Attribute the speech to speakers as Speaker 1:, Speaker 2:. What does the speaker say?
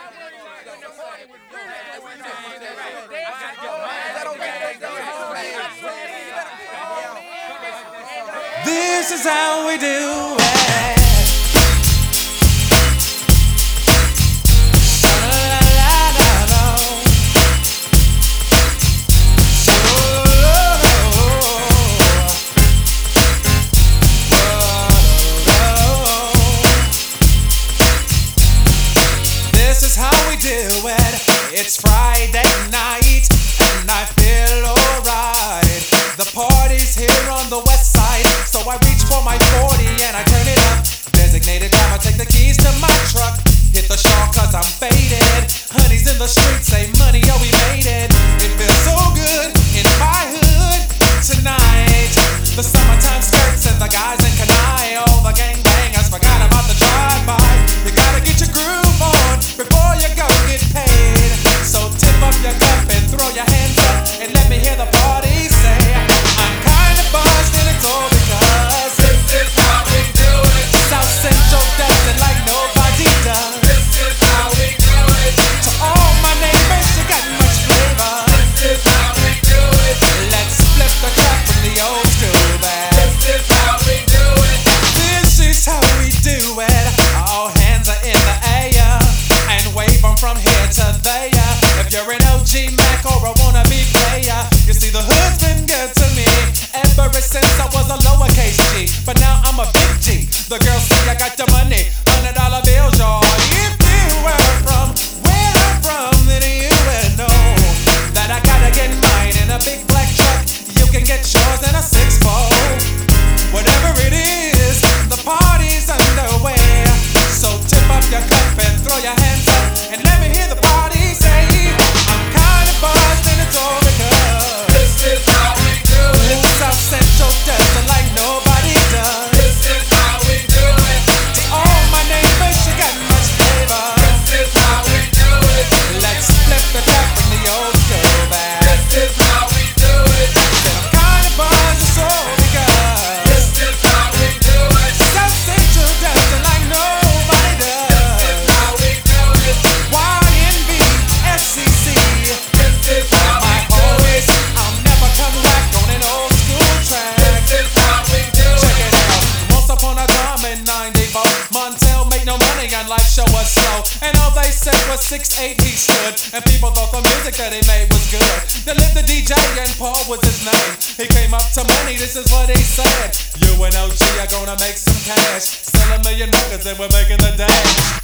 Speaker 1: This is how we do it. This is how we do it. It's Friday night and I feel alright. The party's here on the west side, so I reach for my 40 and I turn it up. Designated time, I take the keys to my truck. Hit the shawl cause I'm faded. Honey's in the streets, say money, oh we made it. It feels so good in my hood tonight. The summertime skirts and the guys in Kanai. All the gangbangers forgot about the drive-by. You gotta get your groove on before you go get paid. So tip up your cup and throw your hands up and let me hear the party say, I'm kinda buzzed and it's all because this is how we do it. South Central does it like nobody does. This is how we do it. To all my neighbors, you got much flavor. This is how we do it. Let's flip the track from the old school band. This is how we do it. This is how we do it. All hands are in the air and wave them from here to there. If you're an OG Mac or a wannabe player, you see the hood's been good to me ever since I was a lowercase G. But now I'm a big G. The girls see I got the money, $100 bills, y'all. If you were from where I'm from, then you would know that I gotta get mine in a big black truck. You can get yours in a 6-4. Whatever it is, the party's underway. So tip up your cup and throw your hands up and let me hear the party say, I'm kinda buzzed and it's all because this is how we do it. South Central does it like nobody does. This is how we do it. To all my neighbors, you got much flavor. This is how we do it. Let's flip the track from the old school band. This is how we do it. Said I'm kinda buzzed, it's all because this is how we do it. South Central does it like nobody does. This is how we do it. YNB, FCC. This is how we do it. I'll never come back on an old school track. This is how we do it. Check it out. Once upon a time in 94, Montel made no money and life show was slow. And all they said was 6'8" he stood. And people thought the music that he made was good. They lived the DJ and Paul was his name. He came up to money, this is what he said. You and OG are gonna make some cash. Sell 1 million records and we're making the dash.